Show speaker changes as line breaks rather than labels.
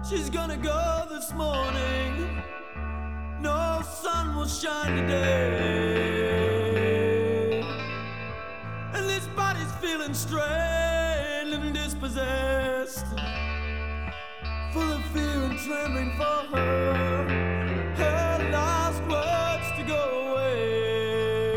She's gonna go this morning. No sun will shine today. And this body's feeling strained and dispossessed, full of fear and trembling for her.